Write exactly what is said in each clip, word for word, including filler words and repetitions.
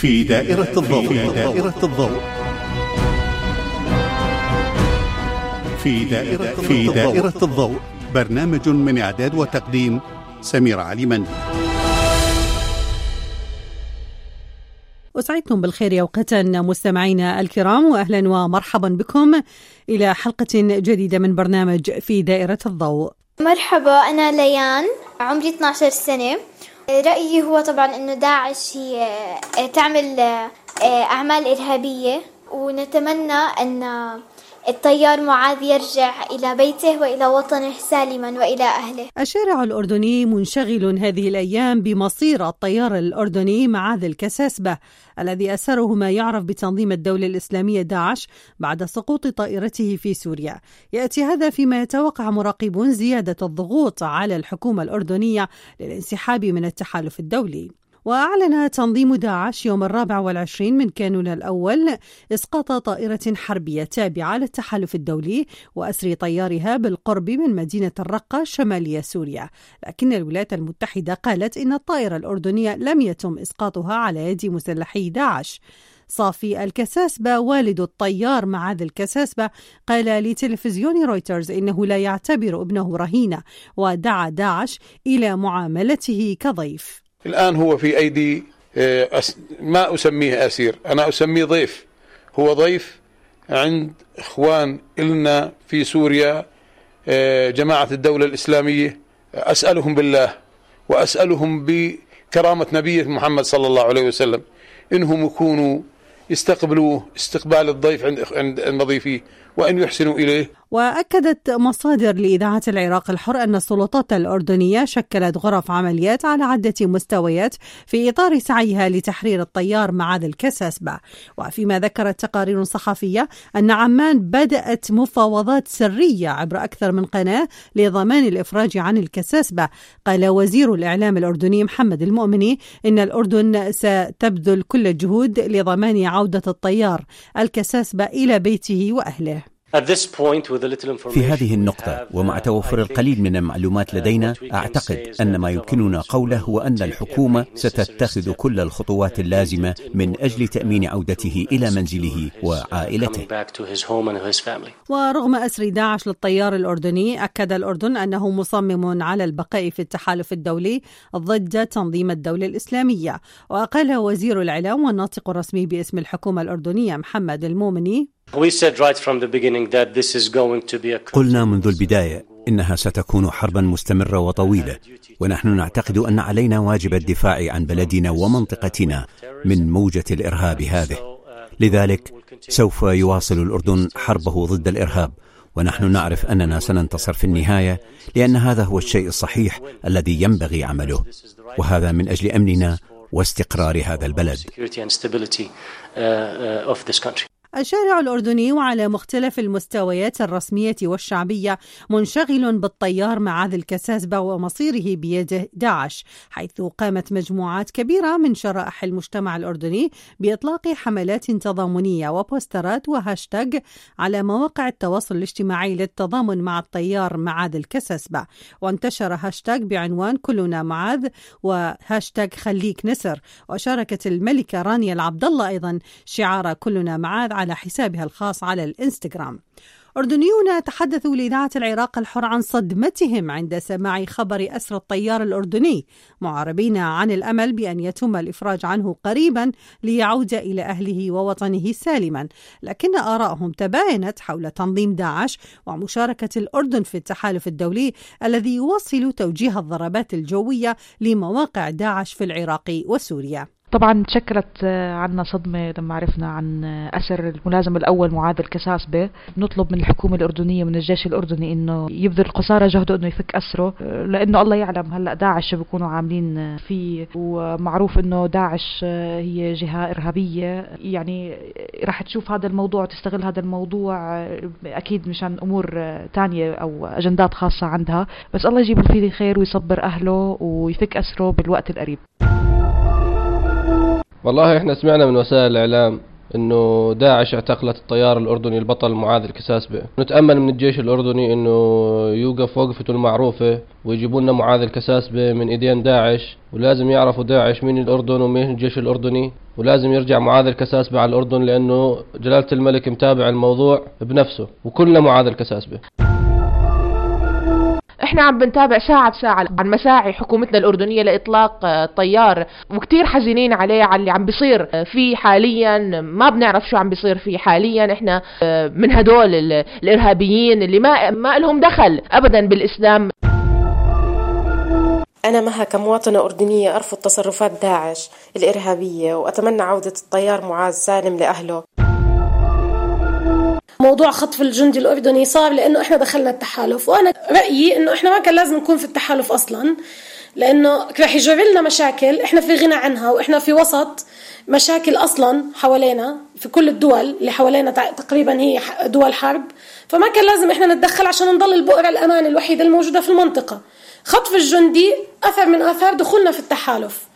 في دائرة الضوء في دائرة الضوء في دائرة في دائرة الضوء، برنامج من إعداد وتقديم سمير علي مندي. أسعدكم بالخير أوقاتا مستمعينا الكرام، وأهلا ومرحبا بكم إلى حلقة جديدة من برنامج في دائرة الضوء. مرحبا، أنا ليان، عمري اثنتي عشرة سنة. رأيي هو طبعا أنه داعش هي تعمل أعمال إرهابية، ونتمنى أن الطيار معاذ يرجع إلى بيته وإلى وطنه سالما وإلى أهله. الشارع الأردني منشغل هذه الأيام بمصير الطيار الأردني معاذ الكساسبة الذي أسره ما يعرف بتنظيم الدولة الإسلامية داعش بعد سقوط طائرته في سوريا. يأتي هذا فيما يتوقع مراقبون زيادة الضغوط على الحكومة الأردنية للانسحاب من التحالف الدولي. وأعلن تنظيم داعش يوم الرابع والعشرين من كانون الأول إسقاط طائرة حربية تابعة للتحالف الدولي وأسر طيارها بالقرب من مدينة الرقة شمالية سوريا، لكن الولايات المتحدة قالت إن الطائرة الأردنية لم يتم إسقاطها على يد مسلحي داعش. صافي الكساسبة والد الطيار معاذ الكساسبة قال لتلفزيون رويترز إنه لا يعتبر ابنه رهينة، ودعا داعش إلى معاملته كضيف. الآن هو في أيدي ما أسميه أسير، أنا أسميه ضيف. هو ضيف عند إخوان إلنا في سوريا، جماعة الدولة الإسلامية. أسألهم بالله وأسألهم بكرامة نبيه محمد صلى الله عليه وسلم إنهم يكونوا يستقبلوه استقبال الضيف عند مضيفيه وأن يحسنوا إليه. وأكدت مصادر لإذاعة العراق الحر أن السلطات الأردنية شكلت غرف عمليات على عدة مستويات في إطار سعيها لتحرير الطيار معاذ الكساسبة. وفيما ذكرت تقارير صحفية أن عمان بدأت مفاوضات سرية عبر أكثر من قناة لضمان الإفراج عن الكساسبة. قال وزير الإعلام الأردني محمد المؤمني إن الأردن ستبذل كل الجهود لضمان عودة الطيار الكساسبة إلى بيته وأهله. في هذه النقطة ومع توفر القليل من المعلومات لدينا، أعتقد أن ما يمكننا قوله هو أن الحكومة ستتخذ كل الخطوات اللازمة من أجل تأمين عودته إلى منزله وعائلته. ورغم أسر داعش للطيار الأردني، أكد الأردن أنه مصمم على البقاء في التحالف الدولي ضد تنظيم الدولة الإسلامية. وقال وزير الإعلام والناطق الرسمي باسم الحكومة الأردنية محمد المؤمني: قلنا منذ البداية إنها ستكون حربا مستمرة وطويلة، ونحن نعتقد أن علينا واجب الدفاع عن بلدنا ومنطقتنا من موجة الإرهاب هذه. لذلك سوف يواصل الأردن حربه ضد الإرهاب، ونحن نعرف أننا سننتصر في النهاية، لأن هذا هو الشيء الصحيح الذي ينبغي عمله، وهذا من أجل أمننا واستقرار هذا البلد. الشارع الأردني وعلى مختلف المستويات الرسمية والشعبية منشغل بالطيار معاذ الكساسبة ومصيره بيد داعش، حيث قامت مجموعات كبيرة من شرائح المجتمع الأردني بإطلاق حملات تضامنية وبوسترات وهاشتاج على مواقع التواصل الاجتماعي للتضامن مع الطيار معاذ الكساسبة. وانتشر هاشتاج بعنوان كلنا معاذ وهاشتاج خليك نسر. وشاركت الملكة رانيا العبدالله أيضا شعار كلنا معاذ على حسابها الخاص على الإنستغرام. أردنيون تحدثوا لإذاعة العراق الحر عن صدمتهم عند سماع خبر أسر الطيار الأردني، معربين عن الأمل بأن يتم الإفراج عنه قريبا ليعود إلى أهله ووطنه سالما، لكن آراءهم تباينت حول تنظيم داعش ومشاركة الأردن في التحالف الدولي الذي يواصل توجيه الضربات الجوية لمواقع داعش في العراق وسوريا. طبعا تشكلت عنا صدمة لما عرفنا عن أسر الملازم الأول معاذ الكساسبة. نطلب من الحكومة الأردنية من الجيش الأردني إنه يبذل قصارى جهده إنه يفك أسره، لأنه الله يعلم هلأ داعش بيكونوا عاملين فيه، ومعروف إنه داعش هي جهة إرهابية، يعني راح تشوف هذا الموضوع وتستغل هذا الموضوع أكيد مشان أمور تانية أو أجندات خاصة عندها. بس الله يجيب فيه خير ويصبر أهله ويفك أسره بالوقت القريب. والله احنا سمعنا من وسائل الإعلام إنه داعش اعتقلت الطيار الأردني البطل معاذ الكساسبة. نتأمل من الجيش الأردني إنه يوقف وقفته المعروفة ويجيبوا لنا معاذ الكساسبة من إيدين داعش، ولازم يعرفوا داعش مين الأردن ومين الجيش الأردني، ولازم يرجع معاذ الكساسبة على الأردن، لأنه جلالة الملك متابع الموضوع بنفسه، وكلنا معاذ الكساسبة. احنا عم بنتابع ساعة بساعة عن مساعي حكومتنا الأردنية لإطلاق الطيار، وكتير حزينين عليه على اللي عم بيصير فيه حاليا. ما بنعرف شو عم بيصير فيه حاليا. احنا من هدول الإرهابيين اللي ما ما لهم دخل أبدا بالإسلام. أنا مها كمواطنة أردنية أرفض تصرفات داعش الإرهابية، وأتمنى عودة الطيار معاذ سالم لأهله. موضوع خطف الجندي الأردني صار لأنه إحنا دخلنا التحالف، وأنا رأيي إنه إحنا ما كان لازم نكون في التحالف أصلاً، لأنه رح يجر لنا مشاكل إحنا في غنى عنها، وإحنا في وسط مشاكل أصلاً حوالينا في كل الدول اللي حوالينا تقريباً هي دول حرب، فما كان لازم إحنا نتدخل عشان نضل البؤرة الأمان الوحيدة الموجودة في المنطقة. خطف الجندي أثر من آثار دخولنا في التحالف.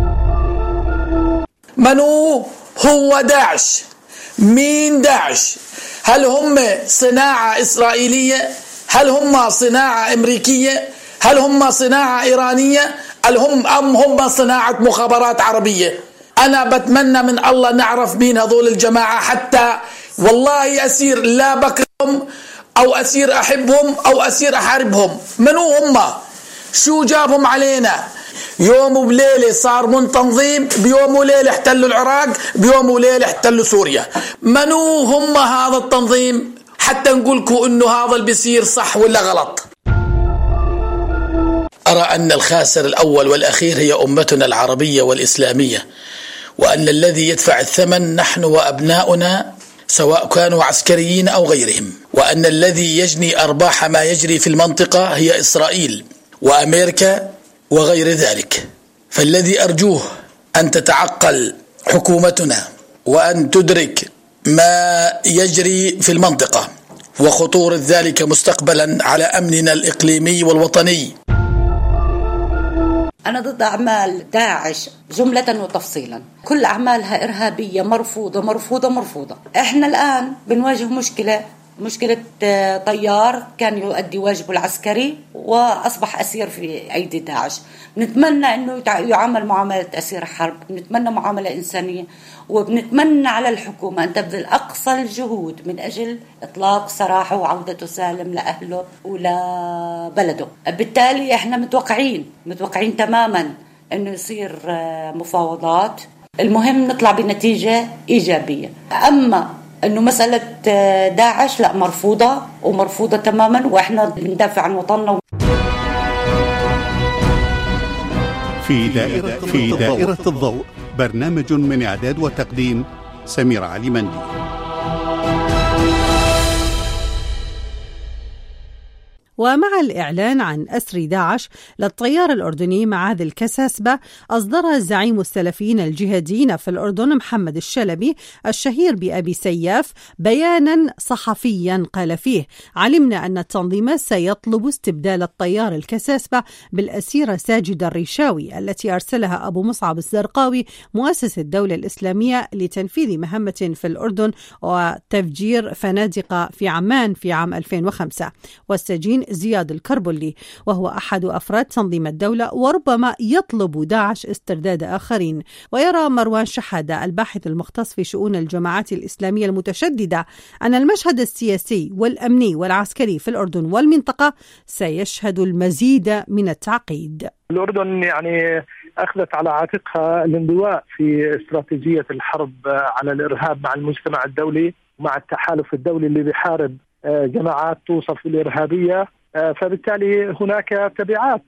منو هو داعش؟ مين داعش؟ هل هم صناعة إسرائيلية؟ هل هم صناعة أمريكية؟ هل هم صناعة إيرانية؟ هل هم أم هم صناعة مخابرات عربية؟ أنا بتمنى من الله نعرف مين هذول الجماعة، حتى والله أسير لا بكرهم أو أسير أحبهم أو أسير أحاربهم. منو هم؟ شو جابهم علينا؟ يوم وليلة صار من تنظيم، بيوم وليلة احتلوا العراق، بيوم وليلة احتلوا سوريا. منو هم هذا التنظيم حتى نقولكم انه هذا اللي بيصير صح ولا غلط؟ أرى أن الخاسر الأول والأخير هي أمتنا العربية والإسلامية، وأن الذي يدفع الثمن نحن وأبناؤنا سواء كانوا عسكريين أو غيرهم، وأن الذي يجني أرباح ما يجري في المنطقة هي إسرائيل وأمريكا وغير ذلك. فالذي أرجوه أن تتعقل حكومتنا وأن تدرك ما يجري في المنطقة وخطورة ذلك مستقبلا على أمننا الإقليمي والوطني. أنا ضد أعمال داعش جملة وتفصيلا، كل أعمالها إرهابية مرفوضة مرفوضة مرفوضة. إحنا الآن بنواجه مشكلة مشكلة طيار كان يؤدي واجبه العسكري وأصبح أسير في أيدي داعش. نتمنى أنه يعامل معاملة أسير حرب، نتمنى معاملة إنسانية، وبنتمنى على الحكومة أن تبذل أقصى الجهود من أجل إطلاق سراحه وعودته سالم لأهله ولبلده. بالتالي إحنا متوقعين متوقعين تماما أنه يصير مفاوضات، المهم نطلع بنتيجة إيجابية. أما أنه مسألة داعش لا، مرفوضة ومرفوضة تماما، وإحنا بندافع عن وطننا. في دائرة, في دائرة الضوء، برنامج من إعداد وتقديم سميرة علي مندي. ومع الإعلان عن أسر داعش للطيار الأردني معاذ الكساسبة، أصدر زعيم السلفيين الجهاديين في الأردن محمد الشلبي الشهير بأبي سياف بيانا صحفيا قال فيه: علمنا أن التنظيم سيطلب استبدال الطيار الكساسبة بالأسيرة ساجدة الريشاوي التي أرسلها أبو مصعب الزرقاوي مؤسس الدولة الإسلامية لتنفيذ مهمة في الأردن وتفجير فنادق في عمان في عام ألفين وخمسة. والسجين زياد الكربلي وهو أحد أفراد تنظيم الدولة، وربما يطلب داعش استرداد آخرين. ويرى مروان شحادة الباحث المختص في شؤون الجماعات الإسلامية المتشددة أن المشهد السياسي والأمني والعسكري في الأردن والمنطقة سيشهد المزيد من التعقيد. الأردن يعني أخذت على عاتقها الانضواء في استراتيجية الحرب على الإرهاب مع المجتمع الدولي ومع التحالف الدولي اللي بيحارب جماعات توصف بالإرهابية، فبالتالي هناك تبعات،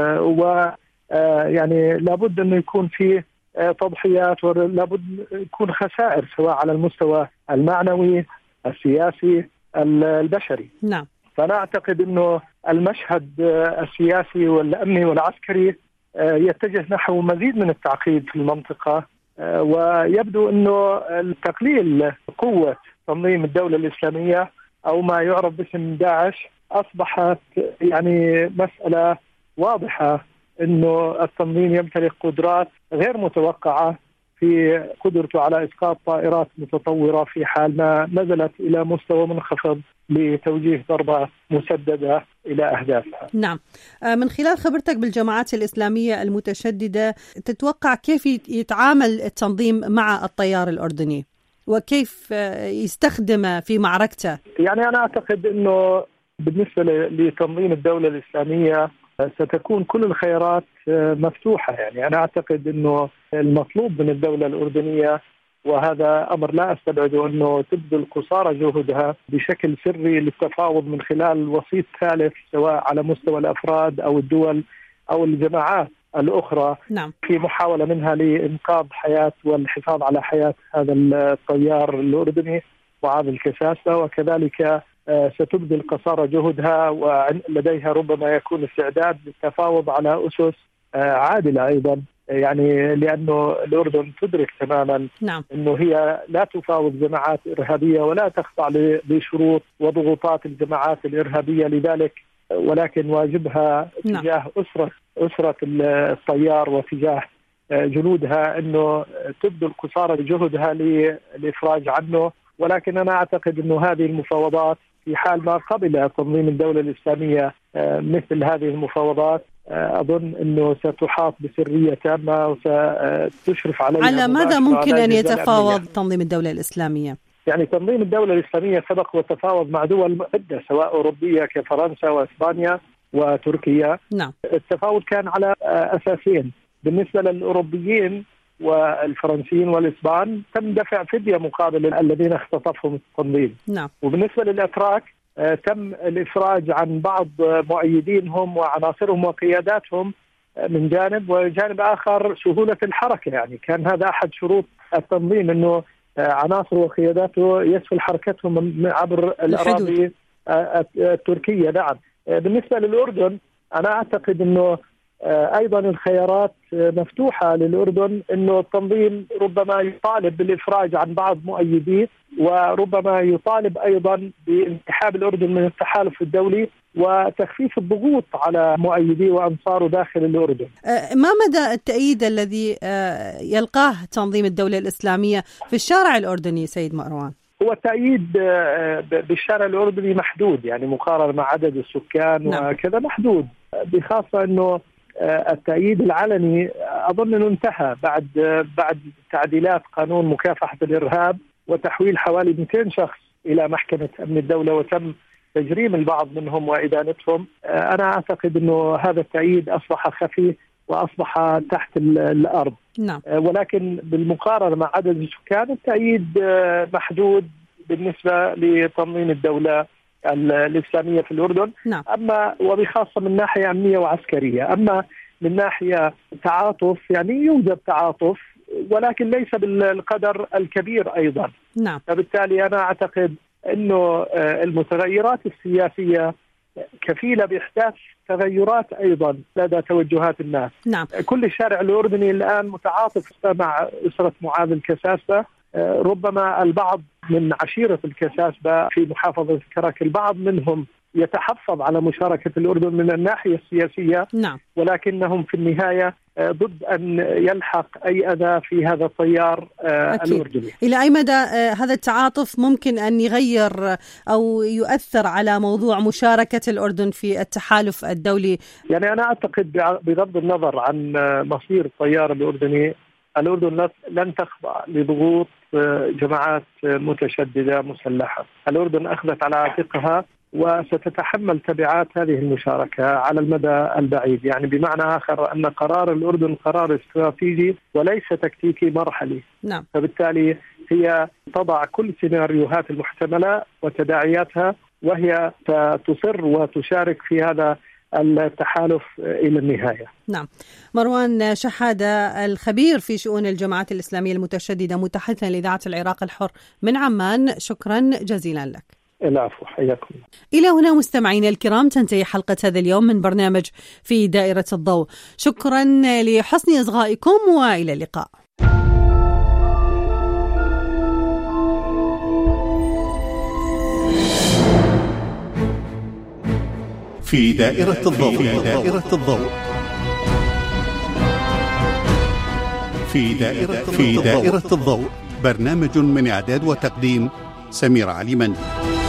ويعني لابد أنه يكون في تضحيات ولابد يكون خسائر سواء على المستوى المعنوي السياسي البشري. نعم. فأنا أعتقد أنه المشهد السياسي والأمني والعسكري يتجه نحو مزيد من التعقيد في المنطقة، ويبدو أنه التقليل قوة تنظيم الدولة الإسلامية أو ما يعرف باسم داعش أصبحت يعني مسألة واضحة أنه التنظيم يمتلك قدرات غير متوقعة في قدرته على إسقاط طائرات متطورة في حال ما نزلت إلى مستوى منخفض لتوجيه ضربة مسددة إلى أهدافها. نعم، من خلال خبرتك بالجماعات الإسلامية المتشددة تتوقع كيف يتعامل التنظيم مع التيار الأردني وكيف يستخدمه في معركته؟ يعني أنا أعتقد أنه بالنسبة لتنظيم الدولة الإسلامية ستكون كل الخيارات مفتوحة. يعني أنا أعتقد أنه المطلوب من الدولة الأردنية، وهذا أمر لا أستبعده، أنه تبذل قصارى جهدها بشكل سري للتفاوض من خلال وسيط ثالث سواء على مستوى الأفراد أو الدول أو الجماعات الأخرى. نعم. في محاولة منها لإنقاذ حياة والحفاظ على حياة هذا الطيار الأردني معاذ الكساسبة، وكذلك ستبذل قصارى جهدها ولديها ربما يكون استعداد للتفاوض على أسس عادلة أيضا، يعني لأنه الأردن تدرك تماما نعم. أنه هي لا تفاوض جماعات إرهابية ولا تخضع لشروط وضغوطات الجماعات الإرهابية، لذلك ولكن واجبها نعم. تجاه أسرة أسرة الطيار وتجاه جنودها أنه تبذل قصارى جهدها للإفراج عنه. ولكن أنا أعتقد أنه هذه المفاوضات في حال ما قبل تنظيم الدولة الإسلامية مثل هذه المفاوضات أظن أنه ستحاط بسرية تامة وستشرف عليها. على ماذا ممكن أن يتفاوض تنظيم الدولة الإسلامية؟ يعني تنظيم الدولة الإسلامية سبق وتفاوض مع دول عدة سواء أوروبية كفرنسا وإسبانيا وتركيا. نعم. التفاوض كان على أساسين. بالنسبة للأوروبيين والفرنسيين والإسبان تم دفع فدية مقابل الذين اختطفهم التنظيم. نعم. وبالنسبة للأتراك تم الإفراج عن بعض مؤيدينهم وعناصرهم وقياداتهم من جانب، وجانب آخر سهولة الحركة. يعني كان هذا أحد شروط التنظيم أنه عناصر وقياداته يسهل حركتهم عبر الأراضي التركية. نعم. بالنسبة للأردن أنا أعتقد أنه أيضا الخيارات مفتوحة للأردن، أنه التنظيم ربما يطالب بالإفراج عن بعض مؤيديه، وربما يطالب أيضا بانسحاب الأردن من التحالف الدولي وتخفيف الضغوط على مؤيديه وأنصاره داخل الأردن. ما مدى التأييد الذي يلقاه تنظيم الدولة الإسلامية في الشارع الأردني سيد مروان؟ هو التأييد بالشارع الأردني محدود، يعني مقارنة مع عدد السكان. نعم. وكذا محدود، بخاصة أنه التأييد العلني أظن أنه انتهى بعد بعد تعديلات قانون مكافحة الإرهاب وتحويل حوالي مئتين شخص إلى محكمة أمن الدولة وتم تجريم البعض منهم وإدانتهم. أنا أعتقد أنه هذا التأييد أصبح خفي وأصبح تحت الأرض. نعم. ولكن بالمقارنة مع عدد السكان التأييد محدود بالنسبة لتنظيم الدولة الإسلامية في الأردن. نعم. أما وبخاصة من ناحية أمنية وعسكرية. أما من ناحية تعاطف يعني يوجد تعاطف ولكن ليس بالقدر الكبير أيضا. نعم. فبالتالي أنا أعتقد أنه المتغيرات السياسية كفيلة بإحداث تغيرات أيضا لدى توجهات الناس. نعم. كل الشارع الأردني الآن متعاطف مع أسرة معاذ الكساسبة. ربما البعض من عشيرة الكساسبة في محافظة كرك البعض منهم يتحفظ على مشاركة الأردن من الناحية السياسية. نعم. ولكنهم في النهاية ضد أن يلحق أي أذى في هذا التيار الأردني. إلى أي مدى هذا التعاطف ممكن أن يغير أو يؤثر على موضوع مشاركة الأردن في التحالف الدولي؟ يعني أنا أعتقد بغض النظر عن مصير التيار الأردني، الأردن لن تخضع لضغوط جماعات متشددة مسلحة. الأردن أخذت على عاتقها وستتحمل تبعات هذه المشاركة على المدى البعيد. يعني بمعنى آخر أن قرار الأردن قرار استراتيجي وليس تكتيكي مرحلي. نعم. فبالتالي هي تضع كل سيناريوهات المحتملة وتداعياتها، وهي تصر وتشارك في هذا التحالف إلى النهاية. نعم. مروان شحادة الخبير في شؤون الجماعات الإسلامية المتشددة متحدثا لإذاعة العراق الحر من عمان، شكرا جزيلا لك. العفو، حياكم. إلى هنا مستمعينا الكرام تنتهي حلقة هذا اليوم من برنامج في دائرة الضوء. شكرا لحسن إصغائكم وإلى اللقاء. في دائرة الضوء. في دائرة الضوء. في دائرة, في دائرة الضوء، برنامج من إعداد وتقديم سمير علي مندي.